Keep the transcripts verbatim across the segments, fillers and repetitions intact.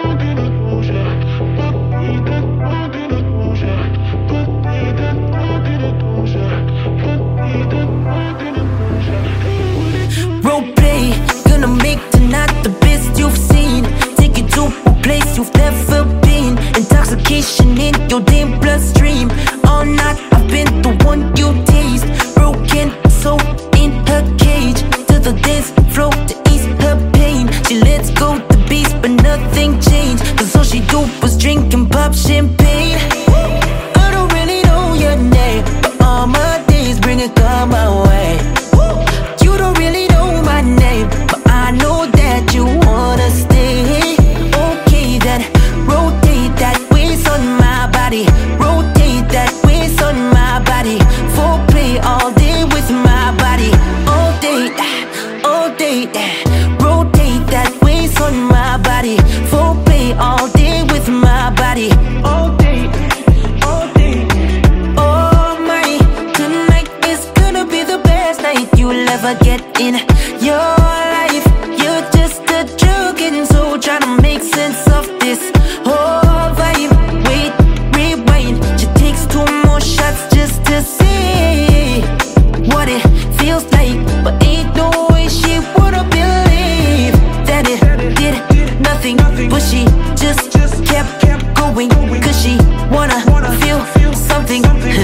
Roleplay, gonna make tonight the best you've seen. Take you to a place you've never been. Intoxication in your damn bloodstream. All night I've been the one you taste. Broken soul in her cage. To the dance floor to ease her pain. She lets go the beast but nothing changed. Cause all she do was drink and pop champagne. I don't really know your name, but all my days bring a call my way. You don't really know my name, but I know that you wanna stay. Okay then, rotate that waist on my body. Rotate that waist on my body. Foreplay all day with my body. All day, all day. Rotate that waist on my body. Foreplay all day with my body. All day, all day. Oh my, tonight is gonna be the best night you'll ever get in your life. You're just a drunken soul trying to make sense of this whole vibe. Wait, rewind. She takes two more shots just to see what it feels like, but ain't no way she wanna believe that it did nothing. But she just kept going, cause she wanna feel something.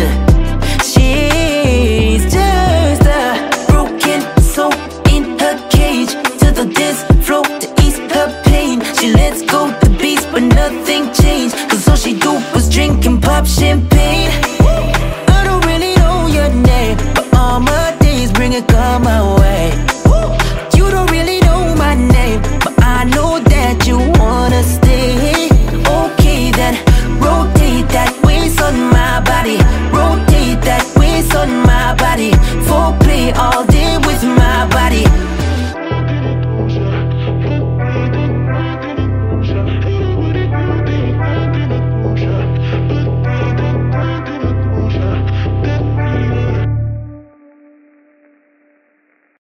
She's just a broken soul in her cage. To the dance floor to ease her pain. She lets go the beast but nothing changed. Cause all she do was drink and pop champagne.